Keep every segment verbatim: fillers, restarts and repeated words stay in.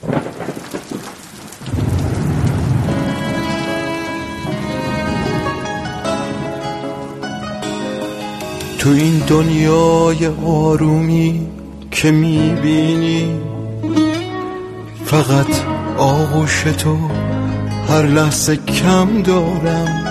تو این دنیای آرومی که میبینی فقط آغوش تو هر لحظه کم دارم،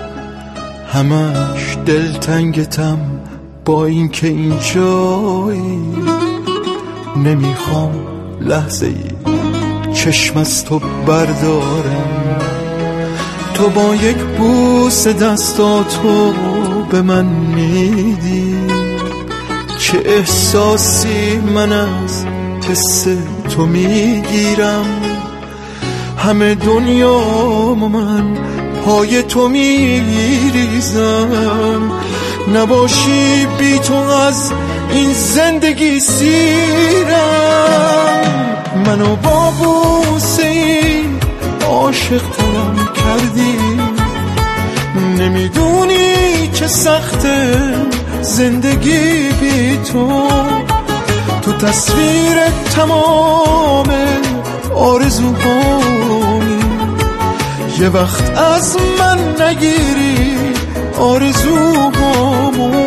همش دلتنگتم با این که اینجایی، نمیخوام لحظه ای چشم از تو بردارم. تو با یک بوس دستاتو به من میدی، چه احساسی من از حس تو میگیرم. همه دنیامو من پای تو میریزم، نباشی بی تو از این زندگی سیرم. منو با بوسه این عاشق ترم کردی، نمیدونی چه سخته زندگی بی تو. تو تصویر تمام آرزوهامی، یه وقت از من نگیری آرزوهامو.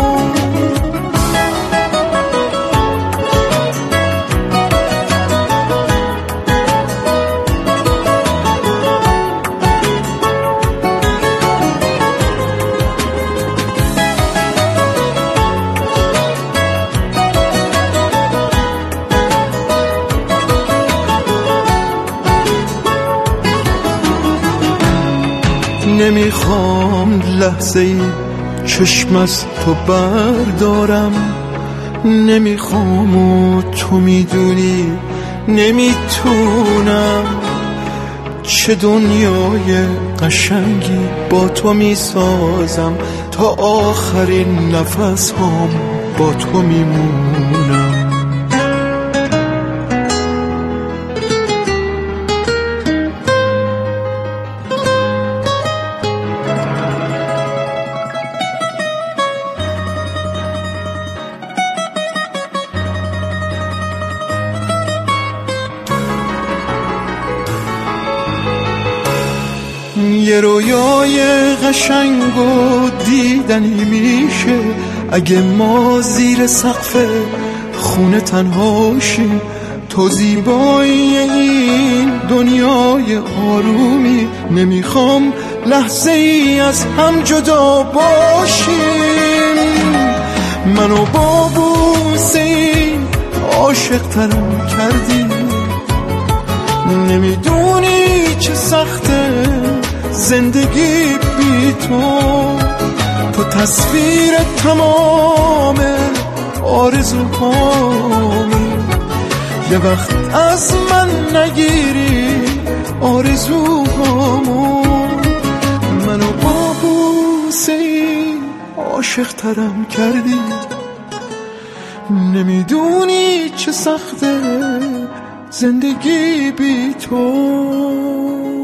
نمیخوام لحظه ای چشم از تو بردارم، نمیخوام و تو میدونی نمیتونم. چه دنیای قشنگی با تو میسازم، تا آخرین نفس هم با تو میمونم. یه رویای قشنگ و دیدنی میشه اگه ما زیر سقف خونه تنهاشیم. تو زیبایی این دنیای آرومی، نمیخوام لحظه ای از هم جدا باشیم. منو با بوسه این عاشق ترم کردی، نمیدونی چه سخته زندگی بی تو. تو تصویر تمام آرزوهامی، یه وقت از من نگیری آرزوهامو. منو با بوسه این عاشق ترم کردی، نمیدونی چه سخته زندگی بی تو.